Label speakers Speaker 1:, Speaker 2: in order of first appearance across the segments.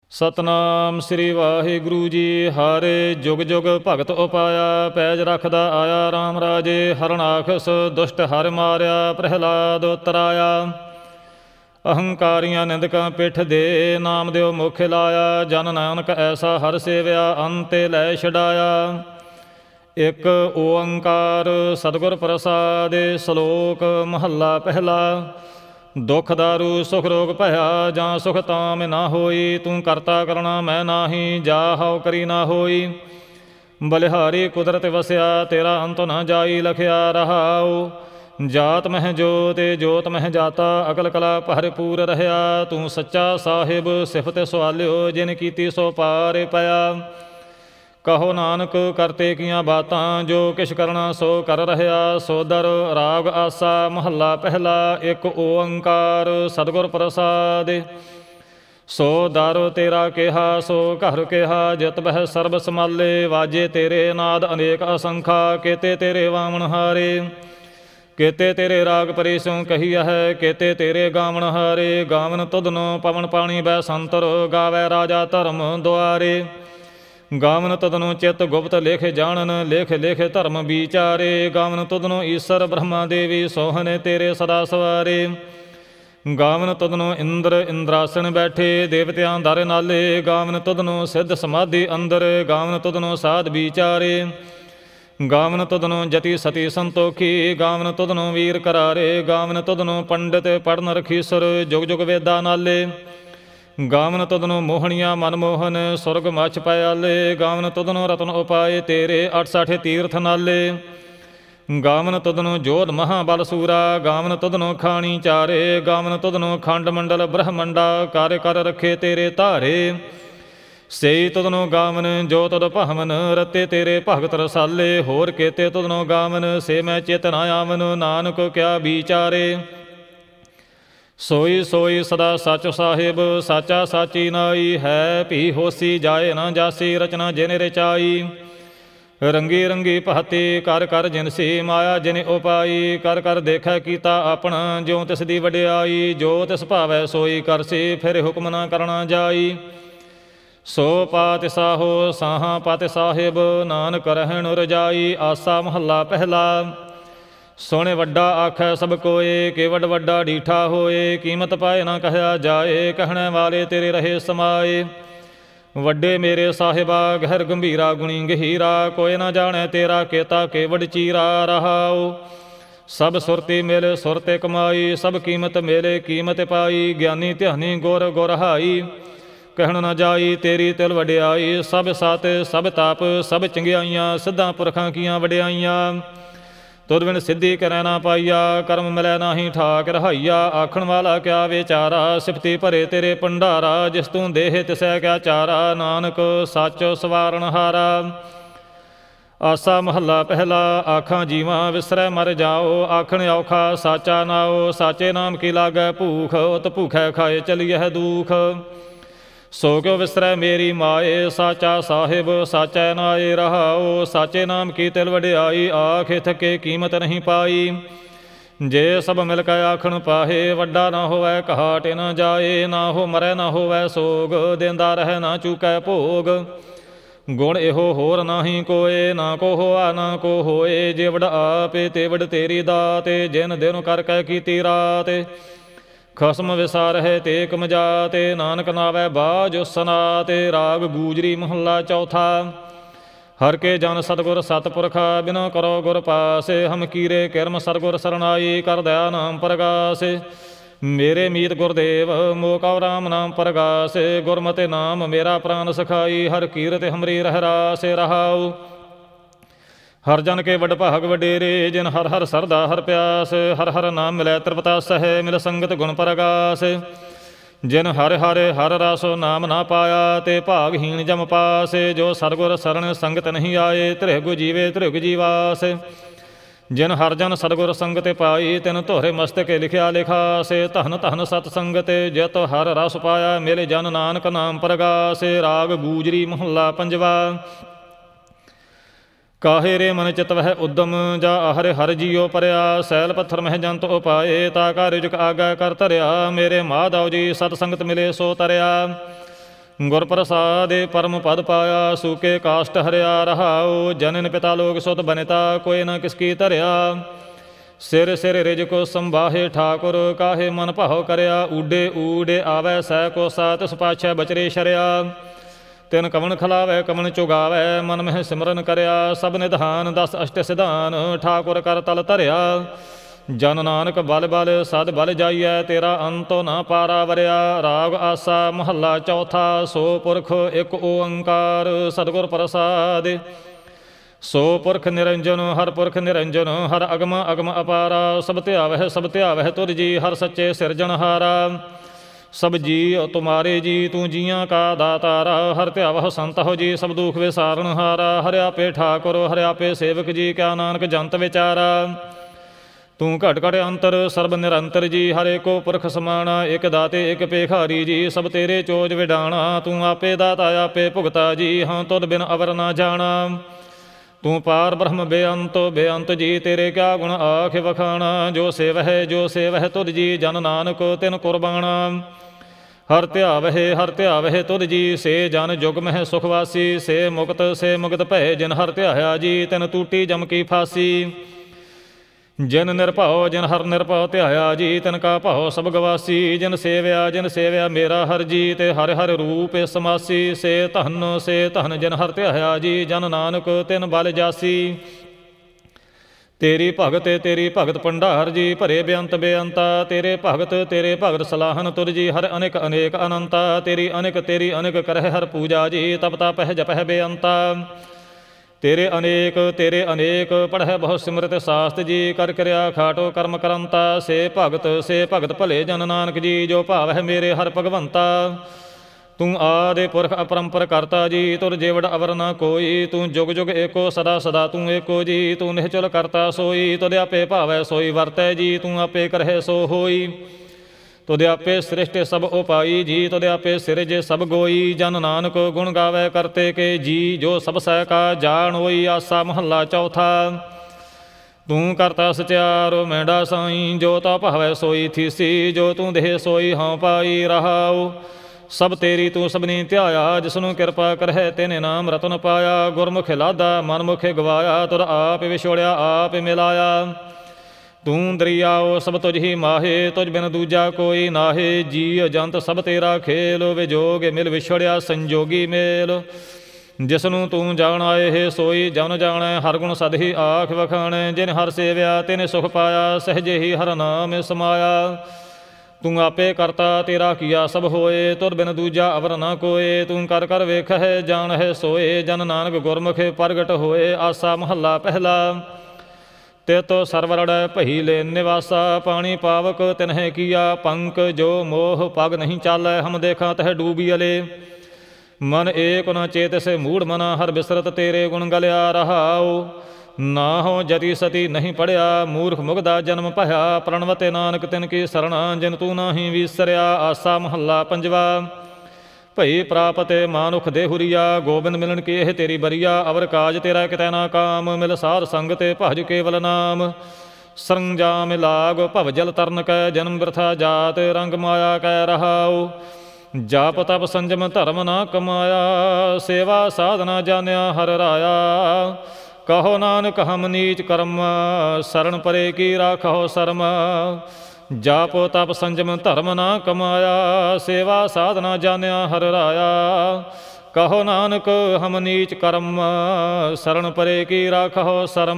Speaker 1: ਸਤਨਾਮ ਸ੍ਰੀ ਵਾਹਿਗੁਰੂ ਜੀ। ਹਰ ਜੁਗ ਜੁਗ ਭਗਤ ਉਪਾਇਆ, ਪੈਜ ਰੱਖਦਾ ਆਇਆ ਰਾਮ ਰਾਜੇ। ਹਰਨਾਖਸ ਦੁਸ਼ਟ ਹਰ ਮਾਰਿਆ, ਪ੍ਰਹਿਲਾਦ ਉਤਰਾਇਆ। ਅਹੰਕਾਰੀਆਂ ਨਿੰਦਕਾਂ ਪਿੱਠ ਦੇ, ਨਾਮ ਦਿਓ ਮੁਖ ਲਾਇਆ। ਜਨ ਨਾਨਕ ਐਸਾ ਹਰ ਸੇਵਿਆ, ਅੰਤੇ ਲੈ ਛਡਾਇਆ। ਇੱਕ ਓੰਕਾਰ ਸਤਿਗੁਰ ਪ੍ਰਸਾਦਿ। ਸ਼ਲੋਕ ਮਹੱਲਾ ਪਹਿਲਾ। ਦੁਖ ਦਾਰੂ ਸੁਖ ਰੋਗ ਭਇਆ, ਜਾਂ ਸੁਖ ਤਾਮ ਨਾ ਹੋਈ। ਤੂੰ ਕਰਤਾ ਕਰਣਾ ਮੈਂ ਨਾਹੀ, ਜਾ ਹਉ ਕਰੀ ਨਾ ਹੋਈ। ਬਲਿਹਾਰੀ ਕੁਦਰਤ ਵਸਿਆ, ਤੇਰਾ ਅੰਤ ਨਾ ਜਾਈ। ਲਖਿਆ ਰਹਾਉ ਜਾਤ ਮਹਿ ਜੋਤ, ਜੋਤ ਮਹਿ ਜਾਤਾ। ਅਕਲ ਕਲਾ ਭਰਪੂਰ ਰਹਿਆ, ਤੂੰ ਸੱਚਾ ਸਾਹਿਬ। ਸਿਫਤ ਸਵਾਲਿਓ ਜਿਨ ਕੀਤੀ ਸੋ ਪਾਰ ਪਿਆ। ਕਹੋ ਨਾਨਕ ਕਰਤੇ ਕੀਆਂ ਬਾਤਾਂ, ਜੋ ਕਿਛ ਕਰਨਾ ਸੋ ਕਰ ਰਹਿਆ। ਸੋਦਰ ਰਾਗ ਆਸਾ ਮਹੱਲਾ ਪਹਿਲਾ। ਇੱਕ ਓੰਕਾਰ ਸਤਿਗੁਰ ਪ੍ਰਸਾਦਿ। ਸੋ ਦਰ ਤੇਰਾ ਕਿਹਾ, ਸੋ ਘਰ ਕਿਹਾ। ਜਿਤ ਬਹਿ ਸਰਬ ਸਮਾਲੇ, ਵਾਜੇ ਤੇਰੇ ਨਾਦ ਅਨੇਕ ਅਸੰਖਾ। ਕੇਤੇ ਤੇਰੇ ਵਾਮਣ ਹਾਰੇ, ਕੇਤੇ ਤੇਰੇ ਰਾਗ ਪਰੇਸੋਂ ਕਹੀਆ ਹੈ। ਕੇਤੇ ਤੇਰੇ ਗਾਵਣ ਹਾਰੇ, ਗਾਵਨ ਤੁਧਨੋ ਪਵਨ ਪਾਣੀ ਬੈ ਸੰਤਰ। ਗਾਵੈ ਰਾਜਾ ਧਰਮ ਦੁਆਰੇ, ਗਾਵਨ ਤਦਨੋਂ ਚਿੱਤ ਗੁਪਤ ਲਿਖ ਜਾਣਨ। ਲਿਖ ਲਿਖ ਧਰਮ ਵਿਚਾਰੇ, ਗਾਵਨ ਤੁਧਨੋਂ ਈਸਰ ਬ੍ਰਹਮਾ ਦੇਵੀ। ਸੋਹਣ ਤੇਰੇ ਸਦਾ ਸਵਾਰੇ, ਗਾਵਨ ਤੁਧਨੋਂ ਇੰਦਰ ਇੰਦਰਾਸਣ ਬੈਠੇ। ਦੇਵਤਿਆਂ ਦਰ ਨਾਲੇ, ਗਾਵਨ ਤੁਧਨੋਂ ਸਿੱਧ ਸਮਾਧੀ ਅੰਦਰ। ਗਾਵਨ ਤੁਧਨੋਂ ਸਾਧ ਵਿਚਾਰੇ, ਗਾਵਨ ਤੁਧਨੋਂ ਜਤੀ ਸਤੀ ਸੰਤੋਖੀ। ਗਾਵਨ ਤੁਧਨੋਂ ਵੀਰ ਕਰਾਰੇ, ਗਾਵਨ ਤੁਧਨੋਂ ਪੰਡਿਤ ਪੜਨ ਰਖੀਸੁਰ। ਜੁਗ ਜੁਗ ਵੇਦਾ ਨਾਲੇ, ਗਾਵਨ ਤੁਧਨੋਂ ਮੋਹਣੀਆਂ ਮਨਮੋਹਨ। ਸੁਰਗ ਮਛ ਪਿਆਲੇ, ਗਾਵਨ ਤੁਧਨੋਂ ਰਤਨ ਉਪਾਏ ਤੇਰੇ। 68 ਤੀਰਥ ਨਾਲੇ, ਗਾਵਨ ਤੁਧਨੋਂ ਜੋਧ ਮਹਾਬਲ ਸੂਰਾ। ਗਾਵਨ ਤੁਧਨੋਂ ਖਾਣੀ ਚਾਰੇ, ਗਾਵਨ ਤੁਧਨੋਂ ਖੰਡ ਮੰਡਲ ਬ੍ਰਹਮੰਡਾ। ਕਰ ਕਰ ਰੱਖੇ ਤੇਰੇ ਧਾਰੇ, ਸਈ ਤੁਧਨੋਂ ਗਾਵਨ ਜੋ ਤੁਧ ਭਾਵਨ। ਰਤੇ ਤੇਰੇ ਭਗਤ ਰਸਾਲੇ, ਹੋਰ ਕੇਤੇ ਤੁਧਨੋਂ ਗਾਵਨ। ਸੇ ਮੈਂ ਚਿਤ ਨਾ ਆਵਨ, ਨਾਨਕ ਕਿਆ ਵਿਚਾਰੇ। ਸੋਈ ਸੋਈ ਸਦਾ ਸੱਚ ਸਾਹਿਬ, ਸਾਚਾ ਸਾਚੀ ਨਾਈ। ਹੈ ਭੀ ਹੋਸੀ ਜਾਏ ਨਾ ਜਾਸੀ, ਰਚਨਾ ਜਿਨ ਰਚਾਈ। ਰੰਗੀ ਰੰਗੀ ਭਾਤੀ ਕਰ ਕਰ ਜਿਨਸੀ, ਮਾਇਆ ਜਿਨ ਉਪਾਈ। ਕਰ ਕਰ ਦੇਖੈ ਕੀਤਾ ਆਪਣਾ, ਜਿਉ ਤਿਸ ਦੀ ਵਡਿਆਈ। ਜੋ ਤਿਸ ਭਾਵੈ ਸੋਈ ਕਰਸੀ, ਫਿਰ ਹੁਕਮ ਨਾ ਕਰਨਾ ਜਾਈ। ਸੋ ਪਾਤਿ ਸਾਹੋ ਸਾਹਾਂ ਪਾਤਿ ਸਾਹਿਬ, ਨਾਨਕ ਰਹਿਣ ਰਜਾਈ। ਆਸਾ ਮਹੱਲਾ ਪਹਿਲਾ। ਸੋਹਣੇ ਵੱਡਾ ਆਖੈ ਸਭ ਕੋਏ, ਕੇਵਡ ਵੱਡਾ ਡੀਠਾ ਹੋਏ। ਕੀਮਤ ਪਾਏ ਨਾ ਕਹਿਆ ਜਾਏ, ਕਹਿਣੇ ਵਾਲੇ ਤੇਰੇ ਰਹੇ ਸਮਾਏ। ਵੱਡੇ ਮੇਰੇ ਸਾਹਿਬਾ ਗਹਿਰ ਗੰਭੀਰਾ, ਗੁਣੀ ਗਹੀਰਾ। ਕੋਈ ਨਾ ਜਾਣੈ ਤੇਰਾ ਕੇਤਾ, ਕੇਵਡ ਚੀਰਾ। ਰਹਾਉ ਸਭ ਸੁਰਤੀ ਮਿਲ ਸੁਰਤੇ ਕਮਾਈ। ਸਭ ਕੀਮਤ ਮਿਲੇ ਕੀਮਤ ਪਾਈ। ਗਿਆਨੀ ਧਿਆਨੀ ਗੁਰ ਗੁਰ ਹਾਈ, ਕਹਿਣ ਨਾ ਜਾਈ ਤੇਰੀ ਤਿਲ ਵਡਿਆਈ। ਸਭ ਸਤ ਸਭ ਤਪ ਸਭ ਚੰਗਿਆਈਆਂ, ਸਿੱਧਾਂ ਪੁਰਖਾਂ ਕੀਆਂ ਵਡਿਆਈਆਂ। ਤੁਧ ਬਿਨ ਸਿੱਧੀ ਕਰੈ ਨਾ ਪਾਈਆ, ਕਰਮ ਮਿਲੈ ਨਾਹੀ ਠਾਕ ਰਹਾਈਆ। ਆਖਣ ਵਾਲਾ ਕਿਆ ਵਿਚਾਰਾ, ਸਿਫਤੀ ਭਰੇ ਤੇਰੇ ਭੰਡਾਰਾ। ਜਿਸ ਤੂੰ ਦੇਹ ਤਿਸੈ ਕਿਆ ਚਾਰਾ, ਨਾਨਕ ਸੱਚ ਸਵਾਰਨ ਹਾਰਾ। ਆਸਾ ਮਹੱਲਾ ਪਹਿਲਾ। ਆਖਾਂ ਜੀਵਾਂ ਵਿਸਰੈ ਮਰ ਜਾਓ, ਆਖਣ ਔਖਾ ਸਾਚਾ ਨਾਓ। ਸਾਚੇ ਨਾਮ ਕੀ ਲਾਗੈ ਭੂਖ, ਉਤ ਭੂਖੈ ਖਾਏ ਚਲੀਐ ਦੂਖ। ਸੋ ਕਿਉ ਵਿਸਰੈ ਮੇਰੀ ਮਾਏ, ਸਾਚਾ ਸਾਹਿਬ ਸਾਚੈ ਨਾਏ। ਰਹਾਉ ਸਾਚੇ ਨਾਮ ਕੀ ਤਿਲ ਵਡਿਆਈ, ਆਖੇ ਥਕੇ ਕੀਮਤ ਨਹੀਂ ਪਾਈ। ਜੇ ਸਭ ਮਿਲ ਕੇ ਆਖਣ ਪਾਹੇ, ਵੱਡਾ ਨਾ ਹੋਵੈ ਘਾਟ ਨਾ ਜਾਏ। ਨਾ ਹੋ ਮਰੈ ਨਾ ਹੋਵੈ ਸੋਗ, ਦੇਂਦਾ ਰਹਿ ਨਾ ਚੂਕੈ ਭੋਗ। ਗੁਣ ਇਹੋ ਹੋਰ ਨਾਹੀ ਕੋਏ, ਨਾ ਕੋ ਹੋਆ ਨਾ ਕੋ ਹੋਏ। ਜੇ ਵਡ ਆਪੇ ਤੇ ਵਡ ਤੇਰੀ ਦਾਤ, ਜਿਨ ਦਿਨ ਕਰ ਕੈ ਕੀਤੀ ਰਾਤ। ਖਸਮ ਵਿਸਾਰਹਿ ਤੇ ਕਮਜਾਤ, ਨਾਨਕ ਨਾਵੈ ਬਾਝ ਸਨਾਤ। ਰਾਗ ਗੂਜਰੀ ਮਹੱਲਾ ਚੌਥਾ। ਹਰ ਕੇ ਜਨ ਸਤਿਗੁਰ ਸਤਿਪੁਰਖਾ, ਬਿਨੋ ਕਰੋ ਗੁਰ ਪਾਸ। ਹਮ ਕੀਰੇ ਕਿਰਮ ਸਤਿਗੁਰ ਸਰਨਾਈ, ਕਰ ਦਇਆ ਨਾਮ ਪ੍ਰਗਾਸ। ਮੇਰੇ ਮੀਤ ਗੁਰਦੇਵ ਮੋਹ ਕਉ ਰਾਮ ਨਾਮ ਪ੍ਰਗਾਸ। ਗੁਰਮਤਿ ਨਾਮ ਮੇਰਾ ਪ੍ਰਾਨ ਸਖਾਈ, ਹਰ ਕੀਰਤ ਹਮਰੀ ਰਹਿ ਰਾਸ। ਰਹਾਉ ਹਰ ਜਨ ਕੇ ਵਡ ਭਾਗ ਵਡੇਰੇ, ਜਿਨ ਹਰ ਹਰ ਸਰਦਾ ਹਰ ਪਿਆਸ। ਹਰ ਹਰ ਨਾਮ ਮਿਲੈ ਤ੍ਰਿਪਤਾ ਸਹਿ, ਮਿਲ ਸੰਗਤ ਗੁਣ ਪ੍ਰਗਾਸ। ਜਿਨ ਹਰ ਹਰ ਹਰ ਰਸੋ ਨਾਮ ਨਾ ਪਾਇਆ, ਤੇ ਭਾਗਹੀਣ ਜਮ ਪਾਸ। ਜੋ ਸਤਿਗੁਰ ਸਰਣ ਸੰਗਤ ਨਹੀਂ ਆਏ, ਤ੍ਰਿਗ ਜੀਵੇ ਤ੍ਰਿਗ ਜੀਵਾਸ। ਜਿਨ ਹਰ ਜਨ ਸਤਿਗੁਰ ਸੰਗਤ ਪਾਈ, ਤਿਨ ਧੋਰੇ ਮਸਤਕੇ ਲਿਖਿਆ ਲਿਖਾਸ। ਧਨ ਧਨ ਸਤ ਸੰਗਤ ਜਿਤ ਹਰ ਰਸ ਪਾਇਆ, ਮਿਲ ਜਨ ਨਾਨਕ ਨਾਮ ਪ੍ਰਗਾਸ। ਰਾਗ ਗੂਜਰੀ ਮਹੱਲਾ ਪੰਜਵਾ। ਕਾਹੇ ਰੇ ਮਨ ਚਿਤ ਵਹਿ ਉਦਮ, ਜਾ ਆਹਰੇ ਹਰ ਜੀਓ ਪਰਿਆ। ਸੈਲ ਪੱਥਰ ਮਹਿ ਜੰਤ ਉਪਾਏ, ਤਾ ਕਾ ਰਿਜਕ ਆਗਾ ਕਰ ਧਰਿਆ। ਮੇਰੇ ਮਾਧਵ ਜੀ ਸਤ ਸੰਗਤ ਮਿਲੇ ਸੋ ਤਰਿਆ। ਗੁਰ ਪ੍ਰਸਾਦਿ ਪਰਮ ਪਦ ਪਾਇਆ, ਸੂਕੇ ਕਾਸ਼ਟ ਹਰਿਆ ਰਹਾਉ। ਜਨਨ ਪਿਤਾ ਲੋਕ ਸੁਤ ਬਨਿਤਾ, ਕੋਈ ਨ ਕਿਸ ਕੀ ਧਰਿਆ। ਸਿਰ ਸਿਰ ਰਿਜ ਕੋ ਸੰਭਾਹੇ ਠਾਕੁਰ, ਕਾਹੇ ਮਨ ਭਾਉ ਕਰਿਆ। ਊਡੇ ਊਡੇ ਆਵੈ ਸੈ ਕੋਸਾ, ਤਿਸ ਪਾਛੈ ਬਚਰੇ ਸ਼ਰਿਆ। ਤਿਨ ਕਵਣ ਖਲਾਵੈ ਕਵਣ ਚੁਗਾਵੈ, ਮਨ ਮਹਿ ਸਿਮਰਨ ਕਰਿਆ। ਸਭ ਨਿਧਾਨ ਦਸ ਅਸ਼ਟ ਸਿਧਾਨ, ਠਾਕੁਰ ਕਰ ਤਲ ਧਰਿਆ। ਜਨ ਨਾਨਕ ਬਲ ਬਲ ਸਦ ਬਲ ਜਾਈਐ, ਤੇਰਾ ਅੰਤੋ ਨਾ ਪਾਰਾ ਵਰਿਆ। ਰਾਗ ਆਸਾ ਮਹੱਲਾ ਚੌਥਾ, ਸੋ ਪੁਰਖ ਇੱਕ ਓੰਕਾਰ। ਸਤਿਗੁਰ ਪ੍ਰਸਾਦਿ ਸੋ ਪੁਰਖ ਨਿਰੰਜਨ, ਹਰ ਪੁਰਖ ਨਿਰੰਜਨ। ਹਰ ਅਗਮ ਅਗਮ ਅਪਾਰਾ, ਸਭ ਧਿਆਵਹਿ ਸਭ ਧਿਆਵਹਿ ਤੁਧ ਜੀ। ਹਰ ਸੱਚੇ ਸਿਰਜਣਹਾਰਾ, ਸਭ ਜੀ ਤੁਮਾਰੇ ਜੀ। ਤੂੰ ਜੀਆਂ ਕਾ ਦਾਤਾਰਾ, ਹਰ ਧਿਆਵਹੁ ਸੰਤ ਹੋ ਜੀ। ਸਭ ਦੁਖ ਵਿਸਾਰਨਹਾਰਾ, ਹਰਿ ਆਪੇ ਠਾਕੁਰ ਹਰਿ ਆਪੇ ਸੇਵਕ ਜੀ। ਕਿਆ ਨਾਨਕ ਜੰਤ ਵਿਚਾਰਾ, ਤੂੰ ਘਟ ਘਟ ਅੰਤਰ ਸਰਬ ਨਿਰੰਤਰ ਜੀ। ਹਰੇ ਕੋ ਪੁਰਖ ਸਮਾਣਾ, ਇੱਕ ਦਾਤੇ ਇੱਕ ਭੇਖਾਰੀ ਜੀ। ਸਭ ਤੇਰੇ ਚੋਜ ਵਿਡਾਣਾ, ਤੂੰ ਆਪੇ ਦਾਤਾ ਆਪੇ ਭੁਗਤਾ ਜੀ। ਹਾਂ ਤੁਧ ਬਿਨ ਅਵਰ ਨਾ ਜਾਣਾ, ਤੂੰ ਪਾਰ ਬ੍ਰਹਮ ਬੇਅੰਤੋ ਬੇਅੰਤ ਜੀ। ਤੇਰੇ ਕਿਆ ਗੁਣ ਆਖ ਵਖਾਣਾ, ਜੋ ਸੇਵਹਿ ਤੁਧ ਜੀ। ਜਨ ਨਾਨਕ ਤਿਨ ਕੁਰਬਾਣਾ, ਹਰ ਧਿਆਵਹਿ ਤੁਧ ਜੀ। ਸੇ ਜਨ ਜੁਗ ਮਹਿ ਸੁਖ ਵਾਸੀ, ਸੇ ਮੁਕਤ ਭੈ। ਜਿਨ ਹਰ ਧਿਆਇਆ ਜੀ, ਤਿਨ ਟੂਟੀ ਜਮ ਕੀ ਫਾਸੀ। ਜਿਨ ਨਿਰਭਉ ਜਿਨ ਹਰ ਨਿਰਭਉ ਧਿਆਇਆ ਜੀ, ਤਿਨ ਕਾ ਭਉ ਸਭ ਗਵਾਸੀ। ਜਿਨ ਸੇਵਿਆ ਮੇਰਾ ਹਰ ਜੀ, ਤੇ ਹਰਿ ਹਰਿ ਰੂਪ ਸਮਾਸੀ। ਸੇ ਧਨ ਜਿਨ ਹਰ ਧਿਆਇਆ ਜੀ, ਜਨ ਨਾਨਕ ਤਿਨ ਬਲ ਜਾਸੀ। ਤੇਰੀ ਭਗਤ ਭੰਡਾਰ ਜੀ, ਭਰੇ ਬੇਅੰਤ ਬੇਅੰਤਾ। ਤੇਰੇ ਭਗਤ ਸਲਾਹਨ ਤੁਰ ਜੀ। ਹਰ ਅਨੇਕ ਅਨੇਕ ਅਨੰਤਾ, ਤੇਰੀ ਅਨੇਕ ਕਰਹਿ ਹਰ ਪੂਜਾ ਜੀ। ਤਪ ਤਪਹਿ ਜਪਹਿ ਬੇਅੰਤਾ, ਤੇਰੇ ਅਨੇਕ ਪੜ੍ਹੈ ਬਹੁ ਸਿਮਰਤ ਸਾਸਤ ਜੀ। ਕਰ ਕਿਰਿਆ ਖਾਟੋ ਕਰਮ ਕਰੰਤਾ, ਸੇ ਭਗਤ ਭਲੇ ਜਨ ਨਾਨਕ ਜੀ। ਜੋ ਭਾਵ ਹੈ ਮੇਰੇ ਹਰ ਭਗਵੰਤਾ, ਤੂੰ ਆਦਿ ਪੁਰਖ ਅਪਰੰਪਰ ਕਰਤਾ ਜੀ। ਤੁਰ ਜੇਵੜ ਅਵਰ ਨਾ ਕੋਈ, ਤੂੰ ਜੁਗ ਜੁਗ ਏਕੋ ਸਦਾ ਸਦਾ ਤੂੰ ਏਕੋ ਜੀ। ਤੂੰ ਨਿਹਚਲ ਕਰਤਾ ਸੋਈ, ਤੁਧ ਆਪੇ ਭਾਵੈ ਸੋਈ ਵਰਤੈ ਜੀ। ਤੂੰ ਆਪੇ ਕਰਹਿ ਸੋ ਹੋਈ, ਤੁਧ ਆਪੇ ਸ੍ਰਿਸ਼ਟ ਸਭ ਉਪਾਈ ਜੀ। ਤੁਧ ਆਪੇ ਸਿਰਜੇ ਸਭ ਗੋਈ, ਜਨ ਨਾਨਕ ਗੁਣ ਗਾਵੈ ਕਰਤੇ ਕੇ ਜੀ। ਜੋ ਸਭ ਸਹਿ ਕਾ ਜਾਣ ਹੋਈ, ਆਸਾ ਮਹੱਲਾ ਚੌਥਾ। ਤੂੰ ਕਰਤਾ ਸਚਿਆਰੋ ਮੈਂਡਾ ਸਾਈ, ਜੋ ਤਾ ਭਾਵੈ ਸੋਈ ਥੀਸੀ। ਜੋ ਤੂੰ ਦੇਹ ਸੋਈ ਹਉ ਪਾਈ ਰਹਾਉ। ਸਭ ਤੇਰੀ ਤੂੰ ਸਭਨੀ ਧਿਆਇਆ, ਜਿਸਨੂੰ ਕਿਰਪਾ ਕਰਹਿ ਤਿਨੇ ਨਾਮ ਰਤਨ ਪਾਇਆ। ਗੁਰਮੁਖ ਲਾਦਾ ਮਨ ਮੁਖ ਗਵਾਇਆ, ਤੁਧ ਆਪ ਵਿਛੋੜਿਆ ਆਪ ਮਿਲਾਇਆ। ਤੂੰ ਦਰਿਆਓ ਸਭ ਤੁਝ ਹੀ ਮਾਹੇ, ਤੁਝ ਬਿਨ ਦੂਜਾ ਕੋਈ ਨਾਹੇ। ਜੀ ਜੰਤ ਸਭ ਤੇਰਾ ਖੇਲ, ਵਿਜੋਗ ਮਿਲ ਵਿਛੜਿਆ ਸੰਜੋਗੀ ਮੇਲ। ਜਿਸਨੂੰ ਤੂੰ ਜਾਣਾ ਇਹ ਸੋਈ ਜਨ ਜਾਣੈ, ਹਰ ਗੁਣ ਸਦ ਹੀ ਆਖ ਵਖਾਣੈ। ਜਿਨ ਹਰ ਸੇਵਿਆ ਤਿਨੇ ਸੁਖ ਪਾਇਆ, ਸਹਜੇ ਹੀ ਹਰ ਨਾਮ ਸਮਾਇਆ। ਤੂੰ ਆਪੇ ਕਰਤਾ ਤੇਰਾ ਕੀਆ ਸਭ ਹੋਏ, ਤੁਧ ਬਿਨ ਦੂਜਾ ਅਵਰ ਨਾ ਕੋਏ। ਤੂੰ ਕਰ ਕਰ ਵੇਖਹਿ ਜਾਣਹਿ ਸੋਏ, ਜਨ ਨਾਨਕ ਗੁਰਮੁਖ ਪ੍ਰਗਟ ਹੋਏ। ਆਸਾ ਮਹੱਲਾ ਪਹਿਲਾ। ਤੇ ਤੋ ਸਰਵਰੜੈ ਭਈ ਲੈ ਨਿਵਾਸਾ, ਪਾਣੀ ਪਾਵਕ ਤਿਨਹਿ ਕੀਆ ਪੰਕ। ਜੋ ਮੋਹ ਪਗ ਨਹੀਂ ਚਾਲੈ, ਹਮ ਦੇਖਾਂ ਤਹਿ ਡੂਬੀਅਲੇ। ਮਨ ਏਕ ਨ ਚੇਤਿ ਮੂੜ ਮਨਾ, ਹਰ ਬਿਸਰਤ ਤੇਰੇ ਗੁਣ ਗਲਿਆ ਰਹਾਉ। ਨਾ ਹੋ ਜਤੀ ਸਤੀ ਨਹੀਂ ਪੜਿਆ, ਮੂਰਖ ਮੁਗਦਾ ਜਨਮ ਭਇਆ। ਪ੍ਰਣਵਤੇ ਨਾਨਕ ਤਿਨ ਕੀ ਸਰਣਾ, ਜਿਨ ਤੂੰ ਨਾਹੀ ਵੀਸਰਿਆ। ਆਸਾ ਮਹੱਲਾ ਪੰਜਵਾ। ਭਈ ਪ੍ਰਾਪਤਿ ਮਾਨੁਖ ਦੇਹੁਰੀਆ, ਗੋਬਿੰਦ ਮਿਲਣ ਕੀ ਇਹ ਤੇਰੀ ਬਰੀਆ। ਅਵਰ ਕਾਜ ਤੇਰਾ ਕਿਤੈ ਨਾ ਕਾਮ, ਮਿਲ ਸਾਧ ਸੰਗ ਤੇ ਭਜ ਕੇਵਲ ਨਾਮ। ਸਰੰਜਾਮ ਲਾਗ ਭਵ ਜਲ ਤਰਨ ਕੈ, ਜਨਮ ਬਿਰਥਾ ਜਾਤ ਰੰਗ ਮਾਇਆ ਕੈ ਰਹਾਉ। ਜਾਪ ਤਪ ਸੰਜਮ ਧਰਮ ਨਾ ਕਮਾਇਆ, ਸੇਵਾ ਸਾਧਨਾ ਜਾਣਿਆ ਹਰ ਰਾਇਆ। ਕਹੋ ਨਾਨਕ ਹਮ ਨੀਚ ਕਰਮ, ਸਰਣ ਪਰੇ ਕੀ ਰਾਖੋ ਸਰਮ। ਜਾਪ ਤਪ ਸੰਜਮ ਧਰਮ ਨਾ ਕਮਾਇਆ, ਸੇਵਾ ਸਾਧਨਾ ਜਾਣਿਆ ਹਰ ਰਾਇਆ। ਕਹੋ ਨਾਨਕ ਹਮ ਨੀਚ ਕਰਮ, ਸਰਣ ਪਰੇ ਕੀ ਰਾਖੋ ਸਰਮ।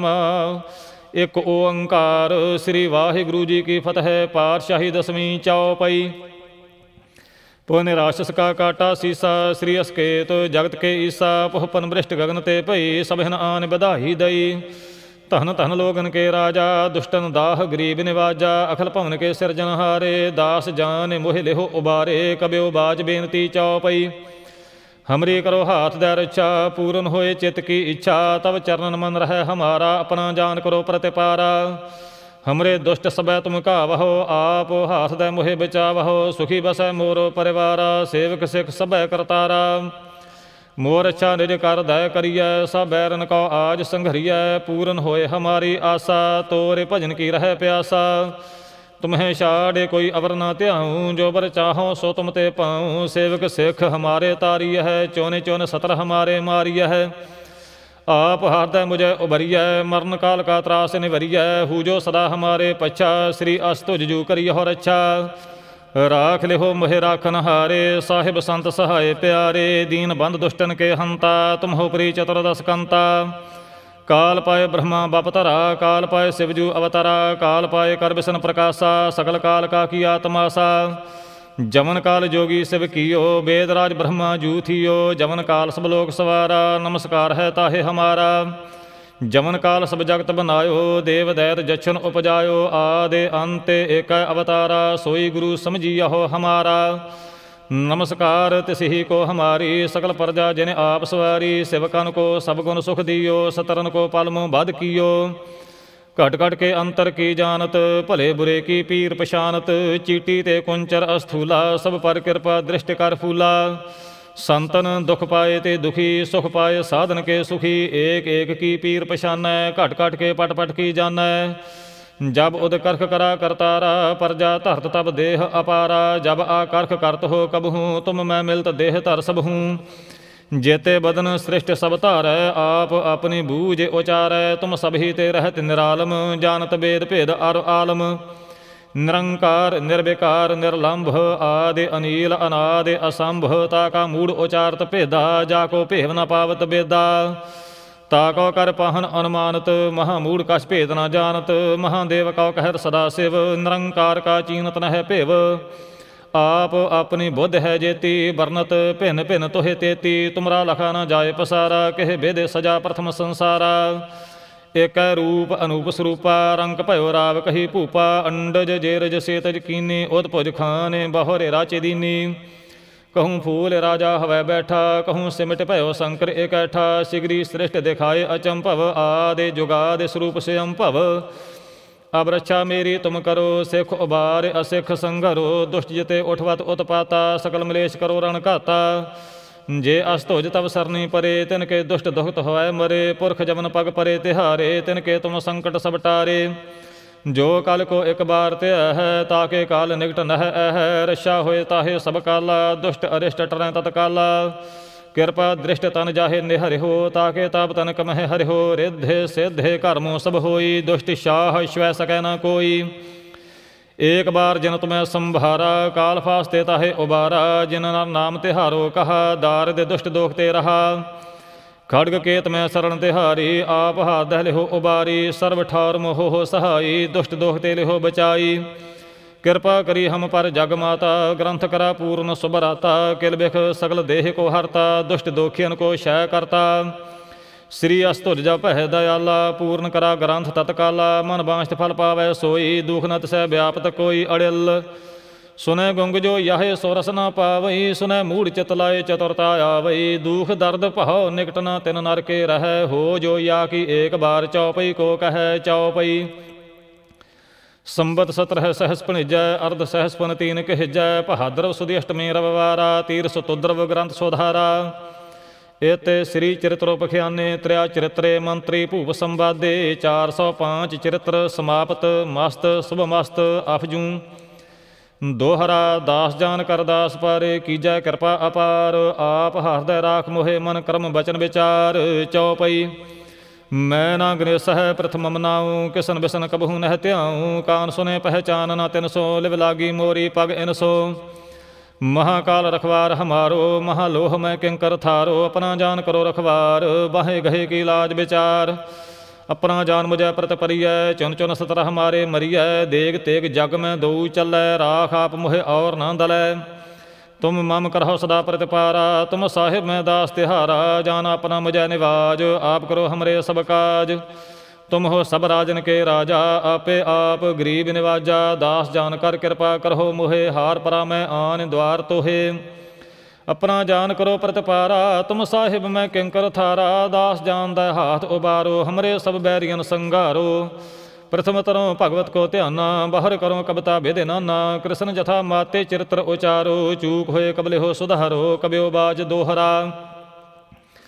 Speaker 1: ਇੱਕ ਓੰਕਾਰ। ਸ੍ਰੀ ਵਾਹਿਗੁਰੂ ਜੀ ਕੀ ਫਤਿਹ। ਪਾਤਸ਼ਾਹੀ ਦਸਵੀਂ ਚੌਪਈ। ਪੁਨ ਰਾਸ਼ਸ ਕਾ ਕਾਟਾ ਸੀਸਾ, ਸ੍ਰੀ ਅਸਕੇਤ ਜਗਤ ਕੇ ਈਸਾ। ਪੁਹ ਪਨ ਬ੍ਰਿਸ਼ਟ ਗਗਨ ਤੇ ਭਈ, ਸਭਨ ਆਨ ਵਧਾਈ ਦਈ। ਧਨ ਧਨ ਲੋਗਨ ਕੇ ਰਾਜਾ, ਦੁਸ਼ਟਨ ਦਾਹ ਗਰੀਬ ਨਿਵਾਜਾ। ਅਖਲ ਭਵਨ ਕੇ ਸਿਰਜਨਹਾਰੇ, ਦਾਸ ਜਾਨ ਮੋਹਿ ਲਿਹੋ ਉਬਾਰੇ। ਕਬਿਓ ਬਾਜ ਬੇਨਤੀ ਚੌਪਈ। ਹਮਰੀ ਕਰੋ ਹਾਥ ਦੈ ਰੱਛਾ, ਪੂਰਨ ਹੋਏ ਚਿਤ ਕੀ ਇੱਛਾ। ਤਬ ਚਰਨਨ ਮਨ ਰਹਿ ਹਮਾਰਾ, ਆਪਣਾ ਜਾਨ ਕਰੋ ਪ੍ਰਤਿਪਾਰਾ। ਹਮਰੇ ਦੁਸ਼ਟ ਸਭੈ ਤੁਮ ਘਾਵਹੋ, ਆਪ ਹਾਥ ਦੈ ਮੋਹਿ ਬਚਾਵਹੋ। ਸੁਖੀ ਬਸੈ ਮੋਰੋ ਪਰਿਵਾਰਾ, ਸੇਵਕ ਸਿੱਖ ਸਭੈ ਕਰਤਾਰਾ। ਮੋਰ ਅੱਛਾ ਨਿਜ ਕਰ ਦਇ ਕਰੀਐ, ਸਭ ਬੈਰਨ ਕੋ ਆਜ ਸੰਘਰੀਐ। ਪੂਰਨ ਹੋਏ ਹਮਾਰੀ ਆਸਾ, ਤੋਰੇ ਭਜਨ ਕੀ ਰਹਿ ਪਿਆਸਾ। तुम्हें छाड़े कोई अवर न त्याऊँ, जो बर चाहो सो तुम ते पाऊँ। सेवक सिख हमारे तारिय है, चौने चौन सतर हमारे मारिय है। आप हृदय मुझे उभरिय, मरण काल का त्रास निवरिय। हु जो सदा हमारे पच्छा, श्री अस्तुज जू करिय हो रच्छा। राख लिहो मोहे राखन हारे, साहिब संत सहाय प्यारे। दीन बंद दुष्टन के हंता, तुम हो प्री चतुर्दश कंता। काल पाए ब्रह्मा बपतरा, काल पाए शिवजू अवतरा। काल पाए कर बिसन प्रकाशा, सकल काल का की आत्मासा। जमन काल जोगी शिव कियो, वेदराज ब्रह्मा जू थियो। जमन काल सब लोक सवारा, नमस्कार है ताहे हमारा। जमन काल सब जगत बनायो, देव दैत जच्छन उपजायो। आदि अंत एक अवतारा, सोई गुरु समझिया हो हमारा। नमस्कार तिसही को हमारी, सकल प्रजा जिन आप सवारी। सेवकन को सब गुण सुख दियो, सतरन को पालमो बद कियो। घट घट के अंतर की जानत, भले बुरे की पीर पशानत। चीटी ते कुंचर अस्थूला, सब पर कृपा दृष्टि कर फूला। संतन दुख पाए ते दुखी, सुख पाए साधन के सुखी। एक एक की पीर पशानै, घट घट के पट पट की जानै। जब उद करख करा करतारा, प्रजा धरत तब देह अपारा। जब आकर्ख करत हो कबहूँ, तुम मैं मिलत देह धर सब हूँ। जेते बदन सृष्ट सब धारै, आप अपनी बूझ उचारै। तुम सभी ते रहत निरालम, जानत वेद भेद अर आलम। निरंकार निर्विकार निर्लंभ, आदि अनील अनादि असंभ। ताका मूढ़ उचारत भेदा, जाको भेव न पावत बेदा। ताको कर पाहन अनुमानत, महामूढ़ कछ भेद न जानत। महादेव कौ कहर सदा शिव, निरंकार का चीनत न है भेव। आप अपनी बुद्ध है जेती, वर्णत भिन्न भिन्न तोहे तेती। तुमरा लखा न जाय पसारा, कह भेदे सजा प्रथम संसारा। एक रूप अनूप स्वरूपा, रंग भयो राव कही भूपा। अंडज जेरज सेतज कीनी, उदपुज खाने बहुरे राचे दीनी। कहूँ फूल राजा हवै बैठा, कहूँ सिमट भयो शंकर इकैठा। शिगरी सृष्ट दिखाए अचंभव, आदि जुगादि स्वरूप से अम्भव। अब रक्षा मेरी तुम करो, सिख उबार असिख संघरो। दुष्ट जिते उठवत उत्पाता, सकल मलेश करो रण घाता। जे अस्तुज तब सरनी परे, तिनके दुष्ट दुखत होय मरे। पुरख जमन पग परे तिहारे, तिनके तुम संकट सब टारे। जो कल को एक बार ते है, ताके काल निकट नह है। रक्षा होए ताहे सब काला, दुष्ट अरिष्ट टरें तत्काला। कृपा दृष्ट तन जाहे निहरि हो, ताके ताप तन कमह हरि हो। रिद्धे सिद्धे कर्मों सब होई, दुष्ट शाह श्वै सकै न कोई। एक बार जिन तुम्हें संभारा, काल फास्ते ताहे उबारा। जिन नाम तिहारो कहा, दारिद दुष्ट दोख ते रहा। खड़ग केत में शरण तिहारी, आप हाथ लिहो उबारी। सर्व ठार मोह हो सहाई, दुष्ट दोख ते लिहो बचाई। कृपा करी हम पर जग माता, ग्रंथ करा पूर्ण सुबराता। किल बिख सकल देह को हरता, दुष्ट दोखियन को क्षय करता। श्री अस्तुज जप है दयाला, पूर्ण करा ग्रंथ तत्काला। मन बांछत फल पावै सोई, दुख न तिसै व्यापत कोई अड़िल। सुनै गुंग जो यह सोरस न पावई, सुनै मूढ़ चित लाए चतुरता आवई। दुख दर्द पहो निकट न तिन नर के रह, हो जो या की एक बार चौपई को कह चौपई। संबत 17 सहस्पन जय, अर्ध सहस्पन 3 कहिजय। बहाद्रव सुदी अष्टमी रविवारा, तीर सुतुद्रव ग्रंथ सोधारा। एत श्री चरित्रोपख्याने, त्रया चरित्रे मंत्री भूप संवादे। 405 चरित्र समाप्त, मस्त शुभ मस्त अफजू। दोहरा दास जान कर दास पारे, कीजै कृपा अपार। आप हृदय राख मोहे, मन कर्म बचन विचार। चौपई मैं ना गणेश है प्रथम मनाऊँ, किसन बिसन कबहू नह त्याऊँ। कान सुने पहचान न तिन सो, लिव लागी मोरी पग इन सो। महाकाल रखवार हमारो, महालोह मैं किंकर थारो। अपना जान करो रखवार, बाहे गहे की लाज विचार। अपना जान मुझे प्रत परिय, चुन चुन सतर हमारे मरिय। देग तेग जग में दो चलै, राख आप मुहे और न दलै। तुम मम करहो सदा प्रतिपारा, तुम साहिब में दास तिहारा। जान अपना मुझे निवाज, आप करो हमरे सब काज। तुम हो सब राजन के राजा, आपे आप गरीब निवाजा। दास जान कर कृपा करहो मुहे, हार परा मैं आन द्वार तोहे। अपना जान करो प्रतिपारा, तुम साहिब मैं किंकर थारा। दास जान दै हाथ उबारो, हमरे सब बैरियन संगारो। प्रथम तरों भगवत को ध्याना, बाहर करो कविता भेदे नाना। कृष्ण जथा माते चरित्र उचारो, चूक होए कबले हो सुधारो। कब्यो बाज दोहरा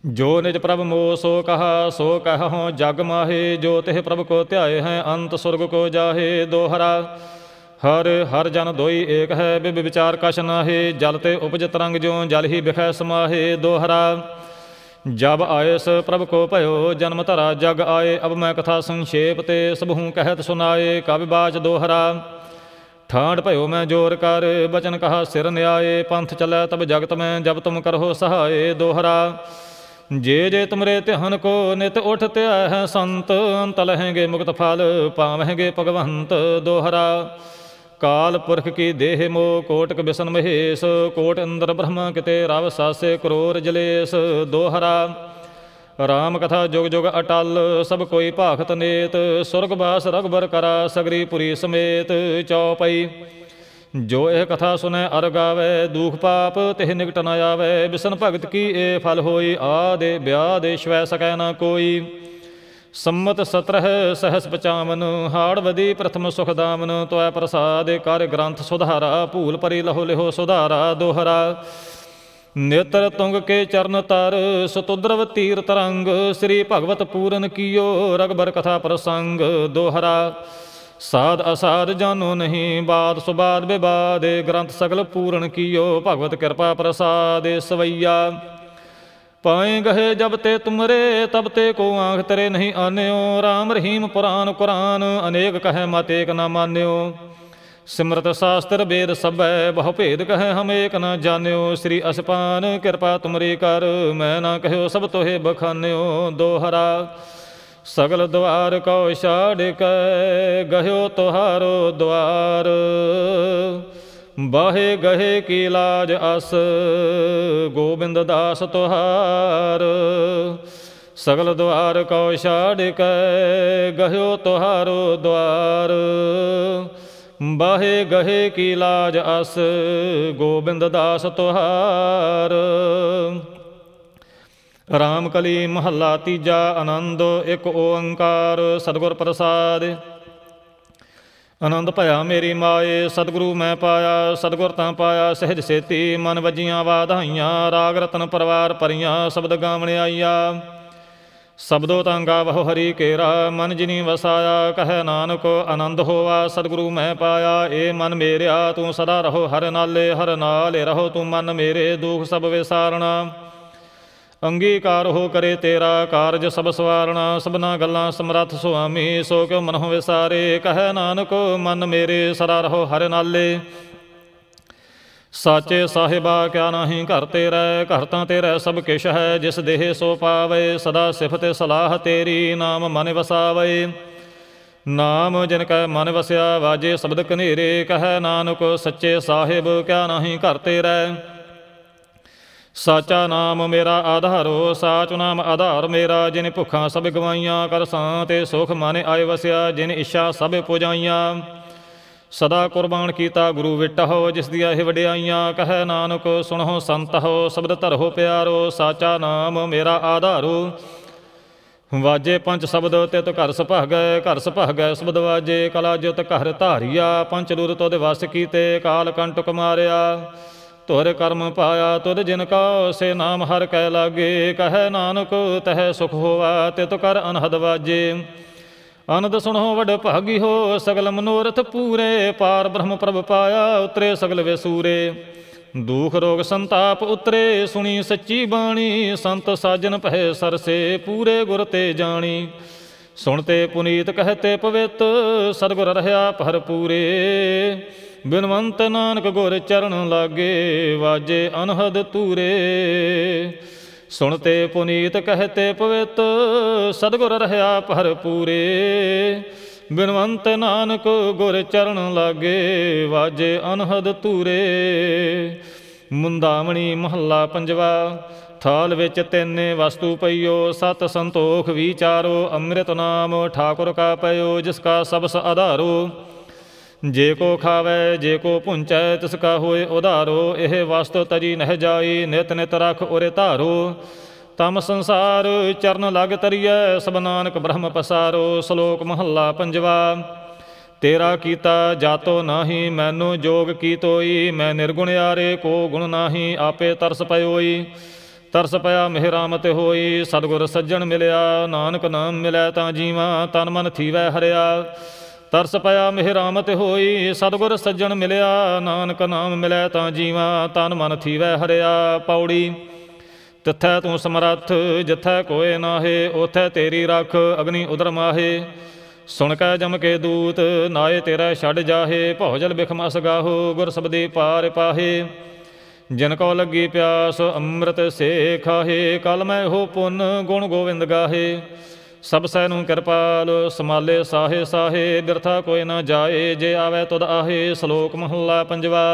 Speaker 1: ਜੋ ਨਿਜ ਪ੍ਰਭ ਮੋਹ ਸੋ ਕਹਾ ਸੋ ਕਹਹੁ ਜਗ ਮਾਹੇ। ਜੋ ਤਿਹ ਪ੍ਰਭ ਕੋ ਧਿਆਏ ਹੈ ਅੰਤ ਸੁਰਗ ਕੋ ਜਾਹੇ। ਦੋਹਰਾ ਹਰ ਹਰ ਜਨ ਦੋਈ ਏਕ ਹੈ ਬਿਬ ਵਿਚਾਰ ਕਛ ਨਾਹੇ। ਜਲ ਤੇ ਉਪਜ ਤਰੰਗ ਜਿਉ ਜਲ ਹੀ ਬਿਖੈ ਸਮਾਹੇ। ਦੋਹਰਾ ਜਬ ਆਇਸ ਪ੍ਰਭ ਕੋ ਭਇਓ ਜਨਮ ਧਰਾ ਜਗ ਆਏ। ਅਬ ਮੈਂ ਕਥਾ ਸੰਖੇਪ ਤੇ ਸਭਹੂ ਕਹਿਤ ਸੁਨਾਏ। ਕਵਿ ਬਾਚ ਦੋਹਰਾ ਠਾਂਡ ਭਇਓ ਮੈਂ ਜੋਰ ਕਰ ਬਚਨ ਕਹਾ ਸਿਰ ਨਿਆਏ। ਪੰਥ ਚਲੈ ਤਬ ਜਗਤ ਮੈਂ ਜਬ ਤੁਮ ਕਰਹੁ ਸਹਾਏ। ਦੋਹਰਾ ਜੇ ਜੇ ਤੁਮਰੇ ਧਿਆਨ ਕੋ ਨਿਤ ਉਠ ਧਿਆ ਹੈ ਸੰਤ। ਅੰਤ ਲਹੈਂਗੇ ਮੁਕਤ ਫਲ ਪਾਵਹਿੰਗੇ ਭਗਵੰਤ। ਦੋਹਰਾ ਕਾਲ ਪੁਰਖ ਕੀ ਦੇਹ ਮੋਹ ਕੋਟਿਕ ਬਿਸ਼ਨ ਮਹੇਸ਼। ਕੋਟ ਇੰਦਰ ਬ੍ਰਹਮਾ ਕਿਤੇ ਰਵ ਸਾਸੇ ਕਰੋਰ ਜਲੇਸ। ਦੋਹਰਾ ਰਾਮ ਕਥਾ ਜੁਗ ਜੁਗ ਅਟਲ ਸਭ ਕੋਈ ਭਾਖਤ ਨੇਤ। ਸੁਰਗ ਬਾਸ ਰਘਬਰ ਕਰਾ ਸਗਰੀ ਪੁਰੀ ਸਮੇਤ। ਚੌਪਈ ਜੋ ਇਹ ਕਥਾ ਸੁਨੈ ਅਰ ਗਾਵੈ ਦੂਖ ਪਾਪ ਤਿਹ ਨਿਕਟ ਨ ਆਵੈ। ਬਿਸ਼ਨ ਭਗਤ ਕੀ ਇਹ ਫਲ ਹੋਈ ਆਦੇ ਬਿਆਦੇ ਸ਼ਵੈ ਸਕੈ ਨਾ ਕੋਈ। ਸੰਮਤ 17 ਸਹਸ 55 ਹਾੜਵਦੀ ਪ੍ਰਥਮ ਸੁਖ ਦਾਮਨ। ਤੋਇ ਪ੍ਰਸਾਦ ਕਰ ਗ੍ਰੰਥ ਸੁਧਾਰਾ ਭੂਲ ਪਰੀ ਲਹੋ ਲਿਹੋ ਸੁਧਾਰਾ। ਦੋਹਰਾ ਨੇਤਰ ਤੁੰਗ ਕੇ ਚਰਨ ਤਰ ਸਤੁਦਰਵ ਤੀਰ ਤਰੰਗ। ਸ੍ਰੀ ਭਗਵਤ ਪੂਰਨ ਕੀਓ ਰਗਬਰ ਕਥਾ ਪ੍ਰਸੰਗ। ਦੋਹਰਾ ਸਾਧ ਅਸਾਧ ਜਾਨੋ ਨਹੀਂ ਬਾਦ ਸੁਬਾਦ ਵਿਵਾਦ। ਗ੍ਰੰਥ ਸਗਲ ਪੂਰਨ ਕੀਓ ਭਗਵਤ ਕਿਰਪਾ ਪ੍ਰਸਾਦ। ਸਵਈਆ ਪਾਏ ਗਹੇ ਜਬ ਤੇ ਤੁਮਰੇ ਤਬ ਤੇ ਕੋ ਆਂਖ ਤਰੇ ਨਹੀਂ ਆਨਿਓ। ਰਾਮ ਰਹੀਮ ਪੁਰਾਨ ਕੁਰਾਨ ਅਨੇਕ ਕਹੈ ਮਤ ਏਕ ਨਾ ਮਾਨਿਓ। ਸਿਮਰਤ ਸ਼ਾਸਤਰ ਵੇਦ ਸਭੈ ਬਹੁ ਭੇਦ ਕਹੈ ਹਮ ਏਕ ਨ ਜਾਣਿਓ। ਸ੍ਰੀ ਅਸਪਾਨ ਕਿਰਪਾ ਤੁਮਰੀ ਕਰ ਮੈਂ ਨਾ ਕਹਿਓ ਸਭ ਤੋਹੇ ਬਖਾਨਿਓ। ਦੋਹਰਾ ਸਗਲ ਦੁਆਰ ਕਉ ਛਾੜ ਕੈ ਗਹਿਓ ਤੁਹਾਰੋ ਦੁਆਰ। ਬਾਹੇ ਗਹੇ ਕੀ ਲਾਜ ਅਸ ਗੋਬਿੰਦ ਦਾਸ ਤੁਹਾਰ। ਸਗਲ ਦੁਆਰ ਕਉ ਛਾੜ ਕੈ ਗਹਿਓ ਤੁਹਾਰੋ ਦੁਆਰ। ਬਾਹੇ ਗਹੇ ਕੀ ਲਾਜ ਅਸ ਗੋਬਿੰਦ ਦਾਸ ਤੁਹਾਰ। ਰਾਮ ਕਲੀ ਮਹੱਲਾ ਤੀਜਾ ਆਨੰਦ ਇੱਕ ਓੰਕਾਰ ਸਤਿਗੁਰ ਪ੍ਰਸਾਦਿ। ਆਨੰਦ ਭਇਆ ਮੇਰੀ ਮਾਏ ਸਤਿਗੁਰੂ ਮੈਂ ਪਾਇਆ। ਸਤਿਗੁਰ ਤਾਂ ਪਾਇਆ ਸਹਿਜ ਸੇਤੀ ਮਨ ਵੱਜੀਆਂ ਵਾਧਾਈਆਂ। ਰਾਗ ਰਤਨ ਪਰਵਾਰ ਭਰੀਆਂ ਸ਼ਬਦ ਗਾਵਣ ਆਈਆ। ਸ਼ਬਦੋ ਤਾਂ ਗਾਵਹੁ ਹਰੀ ਕੇਰਾ ਮਨ ਜਿਨੀ ਵਸਾਇਆ। ਕਹੈ ਨਾਨਕ ਆਨੰਦ ਹੋਵਾ ਸਤਿਗੁਰੂ ਮੈਂ ਪਾਇਆ। ਏ ਮਨ ਮੇਰਿਆ ਤੂੰ ਸਦਾ ਰਹੋ ਹਰ ਨਾਲੇ। ਹਰ ਨਾਲੇ ਰਹੋ ਤੂੰ ਮਨ ਮੇਰੇ ਦੁਖ ਸਭ ਵਿਸਾਰਣਾ। ਅੰਗੀਕਾਰ ਹੋ ਕਰੇ ਤੇਰਾ ਕਾਰਜ ਸਭ ਸਵਾਰਣਾ। ਸਭਨਾ ਗੱਲਾਂ ਸਮਰੱਥ ਸੁਆਮੀ ਸੋ ਕਿਉ ਮਨਹੁ ਵਿਸਾਰੇ। ਕਹੈ ਨਾਨਕ ਮਨ ਮੇਰੇ ਸਦਾ ਰਹੋ ਹਰ ਨਾਲੇ। ਸਾਚੇ ਸਾਹਿਬਾ ਕਿਆ ਨਾਹੀਂ ਘਰ ਤੇਰਾ। ਘਰ ਤਾਂ ਤੇਰਾ ਸਭ ਕਿਛ ਹੈ ਜਿਸ ਦੇਹ ਸੋ ਪਾਵੇ। ਸਦਾ ਸਿਫਤ ਸਲਾਹ ਤੇਰੀ ਨਾਮ ਮਨ ਵਸਾਵੇ। ਨਾਮ ਜਿਨ ਕੈ ਮਨ ਵਸਿਆ ਵਾਜੇ ਸ਼ਬਦ ਕਨੇਰੇ। ਕਹੈ ਨਾਨਕ ਸੱਚੇ ਸਾਹਿਬ ਕਿਆ ਨਾਹੀਂ ਘਰ ਤੇਰਾ। ਸਾਚਾ ਨਾਮ ਮੇਰਾ ਆਧਾਰੋ ਸਾਚ ਨਾਮ ਆਧਾਰ ਮੇਰਾ। ਜਿਨ ਭੁੱਖਾਂ ਸਭ ਗਵਾਈਆਂ ਕਰ ਸਾਂ ਤੇ ਸੁਖ ਮਨ ਆਏ ਵਸਿਆ। ਜਿਨ ਇੱਛਾ ਸਭ ਪੁਜਾਈਆਂ ਸਦਾ ਕੁਰਬਾਨ ਕੀਤਾ ਗੁਰੂ ਵਿਟਹੁ। ਜਿਸ ਦੀਆਂ ਇਹ ਵਡਿਆਈਆਂ ਕਹੈ ਨਾਨਕ ਸੁਣਹੁ ਸੰਤਹੁ ਸ਼ਬਦ ਧਰਹੁ ਪਿਆਰੋ। ਸਾਚਾ ਨਾਮ ਮੇਰਾ ਆਧਾਰੋ ਵਾਜੇ ਪੰਜ ਸ਼ਬਦ ਤਿਤ ਘਰ ਸੁਭਾਗੈ। ਘਰ ਸੁਭਾਗੈ ਸ਼ਬਦ ਵਾਜੇ ਕਲਾ ਜੁਤ ਘਰ ਧਾਰੀਆ। ਪੰਚ ਰੂਰ ਤੁਧ ਵਸ ਕੀਤੇ ਕਾਲ ਕੰਟਕ ਮਾਰਿਆ। ਤੁਰ ਕਰਮ ਪਾਇਆ ਤੁਧ ਜਿਨ ਕਾ ਸੇ ਨਾਮ ਹਰ ਕੈ ਲਾਗੇ। ਕਹੈ ਨਾਨਕ ਤਹਿ ਸੁਖ ਹੋਵਾ ਤਿਤ ਕਰ ਅਨਹਦ ਵਾਜੇ। ਅਨੰਦ ਸੁਣੋ ਵਡ ਭਾਗੀ ਹੋ ਸਗਲ ਮਨੋਰਥ ਪੂਰੇ। ਪਾਰ ਬ੍ਰਹਮ ਪ੍ਰਭ ਪਾਇਆ ਉਤਰੇ ਸਗਲ ਵਿਸੂਰੇ। ਦੁਖ ਰੋਗ ਸੰਤਾਪ ਉਤਰੇ ਸੁਣੀ ਸੱਚੀ ਬਾਣੀ। ਸੰਤ ਸਾਜਨ ਪਹਿ ਸਰਸੇ ਪੂਰੇ ਗੁਰ ਤੇ ਜਾਣੀ। ਸੁਣਤੇ ਪੁਨੀਤ ਕਹਤੇ ਪਵਿੱਤ ਸਤਿਗੁਰ ਰਹਾ ਭਰਪੂਰੇ। ਬਿਨਵੰਤ ਨਾਨਕ ਗੁਰ ਚਰਨ ਲਾਗੇ ਵਾਜੇ ਅਨਹਦ ਤੂਰੇ। ਸੁਣਤੇ ਪੁਨੀਤ ਕਹਤੇ ਪਵਿੱਤ ਸਤਿਗੁਰ ਰਹਾ ਭਰਪੂਰੇ। ਬਿਨਵੰਤ ਨਾਨਕ ਗੁਰ ਚਰਨ ਲਾਗੇ ਵਾਜੇ ਅਨਹਦ ਤੂਰੇ। ਮੁੰਦਾਵਣੀ ਮਹੱਲਾ ਪੰਜਵਾ। ਥਾਲ ਵਿੱਚ ਤਿੰਨੇ ਵਸਤੂ ਪਈਓ ਸਤ ਸੰਤੋਖ ਵਿਚਾਰੋ। ਅੰਮ੍ਰਿਤ ਨਾਮ ਠਾਕੁਰ ਕਾ ਪਇਓ ਜਿਸ ਕਾ ਸਬਸ ਆਧਾਰੋ। ਜੇ ਕੋ ਖਾਵੈ ਜੇ ਕੋ ਪੁੰਚੈ ਤਿਸ ਕਾ ਹੋਏ ਉਧਾਰੋ। ਇਹ ਵਸਤ ਤਜੀ ਨਹਿ ਜਾਈ ਨਿਤ ਨਿਤ ਰਖ ਉਰੇ ਧਾਰੋ। ਤਮ ਸੰਸਾਰ ਚਰਨ ਲਗ ਤਰੀਐ ਸਭ ਨਾਨਕ ਬ੍ਰਹਮ ਪਸਾਰੋ। ਸ਼ਲੋਕ ਮਹੱਲਾ ਪੰਜਵਾ। ਤੇਰਾ ਕੀਤਾ ਜਾਤੋ ਨਾਹੀ ਮੈਨੂੰ ਜੋਗ ਕੀ ਤੋਈ। ਮੈਂ ਨਿਰਗੁਣ ਆਰੇ ਕੋ ਗੁਣ ਨਾਹੀ ਆਪੇ ਤਰਸ ਪਇਓਈ। ਤਰਸ ਪਿਆ ਮਿਹ ਰਾਮਤ ਹੋਈ, ਸਤਿਗੁਰ ਸੱਜਣ ਮਿਲਿਆ। ਨਾਨਕ ਨਾਮ ਮਿਲੈ ਤਾਂ ਜੀਵਾਂ, ਤਨ ਮਨ ਥੀਵੈ ਹਰਿਆ। ਤਰਸ ਪਿਆ ਮਿਹ ਰਾਮਤ ਹੋਈ, ਸਤਿਗੁਰ ਸੱਜਣ ਮਿਲਿਆ। ਨਾਨਕ ਨਾਮ ਮਿਲੈ ਤਾਂ ਜੀਵਾਂ, ਤਨ ਮਨ ਥੀਵੈ ਹਰਿਆ। ਪੌੜੀ। ਤਿੱਥੈ ਤੂੰ ਸਮਰੱਥ, ਜਿੱਥੈ ਕੋਇ ਨਾਹੇ, ਓਥੈ ਤੇਰੀ ਰੱਖ ਅਗਨੀ ਉਦਰ ਮਾਹੇ। ਸੁਣ ਕੈ ਜਮ ਕੇ ਦੂਤ, ਨਾਏ ਤੇਰਾ ਛੱਡ ਜਾਹੇ। ਭੌਜਲ ਬਿਖਮ ਅਸ ਗਾਹੋ, ਗੁਰ ਸਬਦੀ ਪਾਰ ਪਾਹੇ। ਜਿਨ ਕੋ ਲੱਗੀ ਪਿਆਸ, ਅੰਮ੍ਰਿਤ ਸੇ ਖਾਹੇ। ਕਲ ਮੈਂ ਹੋ ਪੁੰਨ, ਗੁਣ ਗੋਵਿੰਦ ਗਾਹੇ। ਸਭ ਸੈ ਨੂੰ ਕਿਰਪਾਲ, ਸਮਾਲੇ ਸਾਹੇ ਸਾਹੇ। ਬਿਰਥਾ ਕੋਈ ਨਾ ਜਾਏ, ਜੇ ਆਵੈ ਤੁਧ ਆਹੇ। ਸ਼ਲੋਕ ਮਹੱਲਾ ਪੰਜਵਾ।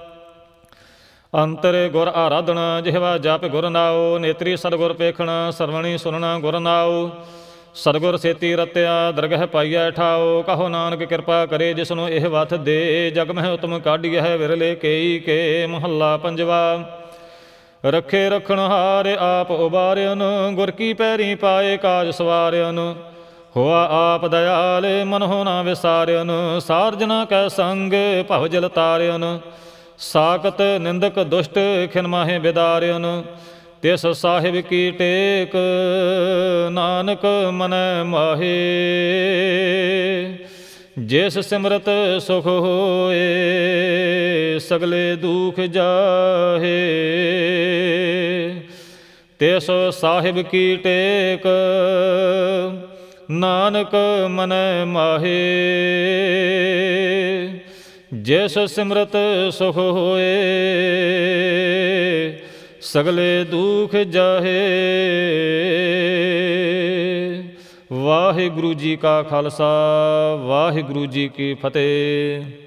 Speaker 1: ਅੰਤਰ ਗੁਰ ਆਰਾਧਨਾ, ਜਿਹਵਾ ਜਪ ਗੁਰ ਨਾਉ। ਨੇਤਰੀ ਸਤਿਗੁਰ ਪੇਖਣਾ, ਸਰਵਣੀ ਸੁਨਣਾ ਗੁਰ ਨਾਉ। ਸਤਿਗੁਰ ਸੇਤੀ ਰਤਿਆ, ਦਰਗਹਿ ਪਾਈਐ ਠਾਉ। ਕਹੋ ਨਾਨਕ ਕਿਰਪਾ ਕਰੇ, ਜਿਸਨੂੰ ਇਹ ਵਥ ਦੇ। ਜਗ ਮਹਿ ਉਤਮ ਕਾਢੀਐ, ਵਿਰਲੇ ਕੇਈ ਕੇ। ਮਹੱਲਾ ਪੰਜਵਾ। ਰੱਖੇ ਰਖਣ ਹਾਰ, ਆਪ ਉਬਾਰਿਆਨ। ਗੁਰ ਕੀ ਪੈਰੀ ਪਾਏ, ਕਾਜ ਸਵਾਰਿਆਨ। ਹੋਆ ਆਪ ਦਇਆਲ, ਮਨਹੁ ਨਾ ਵਿਸਾਰਿਆਨ। ਸਾਰਜਨਾ ਕੈ ਸੰਗ, ਭਵ ਜਲ ਤਾਰਿਆਨ। ਸਾਕਤ ਨਿੰਦਕ ਦੁਸ਼ਟ, ਖਿਨ ਮਾਹੇ ਬਿਦਾਰਿਆਨ। ਤਿਸ ਸਾਹਿਬ ਕੀ ਟੇਕ, ਨਾਨਕ ਮਨੈ ਮਾਹੇ। ਜਿਸ ਸਿਮਰਤ ਸੁਖ ਹੋਏ, ਸਗਲੇ ਦੁਖ ਜਾਹੇ। ਤਿਸ ਸਾਹਿਬ ਕੀ ਟੇਕ, ਨਾਨਕ ਮਨੈ ਮਾਹੇ। ਜਿਸ ਸਿਮਰਤ ਸੁਖ ਹੋਏ, ਸਗਲੇ ਦੁਖ ਜਾਹੇ। ਵਾਹਿਗੁਰੂ ਜੀ ਕਾ ਖਾਲਸਾ, ਵਾਹਿਗੁਰੂ ਜੀ ਕੀ ਫਤਿਹ।